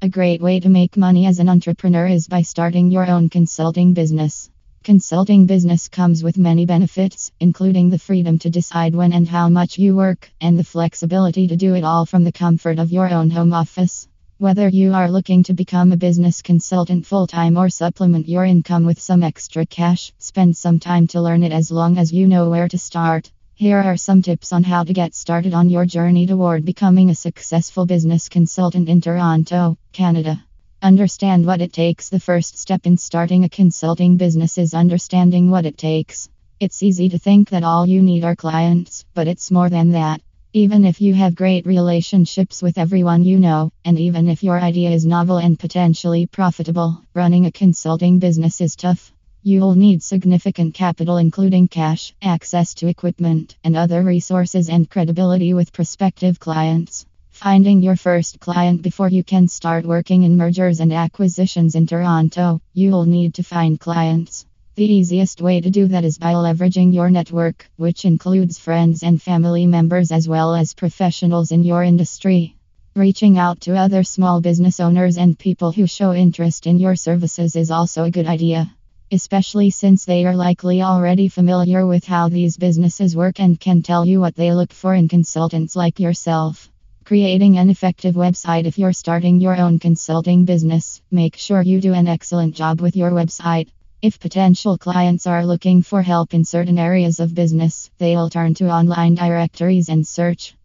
A great way to make money as an entrepreneur is by starting your own consulting business. Consulting business comes with many benefits, including the freedom to decide when and how much you work, and the flexibility to do it all from the comfort of your own home office. Whether you are looking to become a business consultant full-time or supplement your income with some extra cash, spend some time to learn it as long as you know where to start. Here are some tips on how to get started on your journey toward becoming a successful business consultant in Toronto, Canada. Understand what it takes. The first step in starting a consulting business is understanding what it takes. It's easy to think that all you need are clients, but it's more than that. Even if you have great relationships with everyone you know, and even if your idea is novel and potentially profitable, running a consulting business is tough. You'll need significant capital, including cash, access to equipment, and other resources, and credibility with prospective clients. Finding your first client before you can start working in mergers and acquisitions in Toronto, you'll need to find clients. The easiest way to do that is by leveraging your network, which includes friends and family members as well as professionals in your industry. Reaching out to other small business owners and people who show interest in your services is also a good idea, especially since they are likely already familiar with how these businesses work and can tell you what they look for in consultants like yourself. Creating an effective website. If you're starting your own consulting business, make sure you do an excellent job with your website. If potential clients are looking for help in certain areas of business, they'll turn to online directories and search